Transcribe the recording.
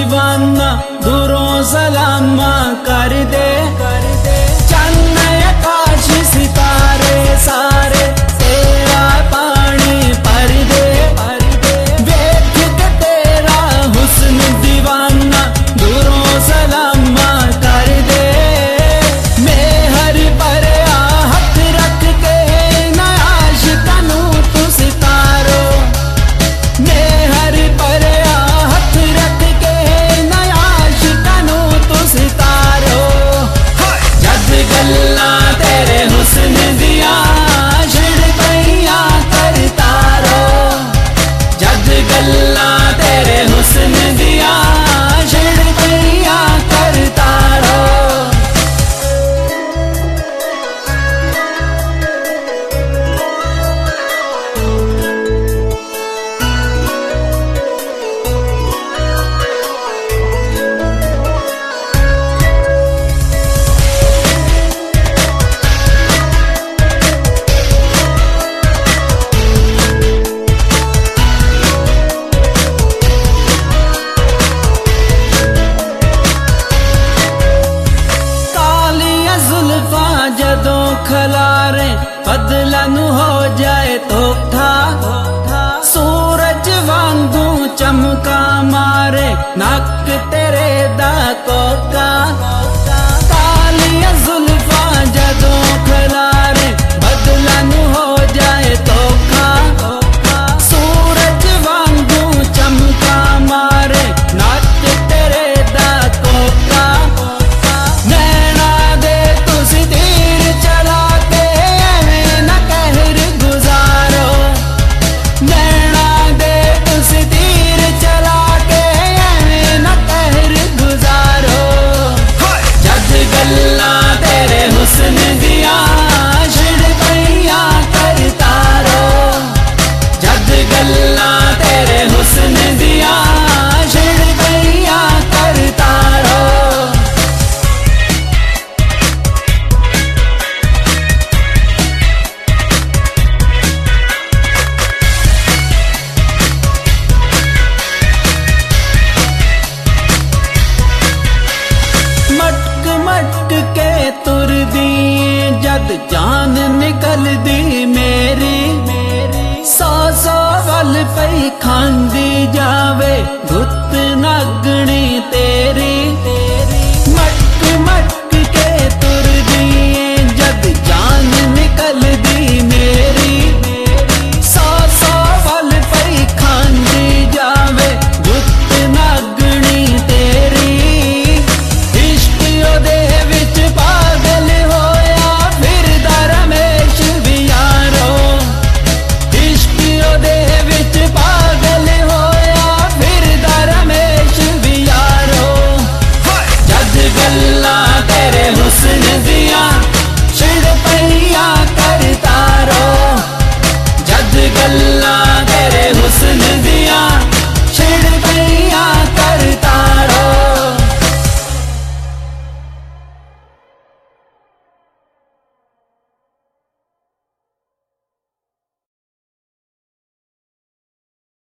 दीवाना दूरों सलामा कर दे चन्न आकाश सितारे सारे तेरा पानी पर दे देख के तेरा हुस्न दीवाना दूरों सलामा कर दे मैं हर पर हाथ रख के नयाश तनू तू सितारो मैं हर पर हाथ रख के नयाश तनू तू सितारो जद गल्ला तेरे हुस्न दिया छिड़ पैया कर तारो जद गल्ला तेरे हुस्न दिया छिड़ पैया कर तारो जदों खलारे बदलन हो जाए धोखा सूरज वांगू चमका मारे नक तेरे दा कोका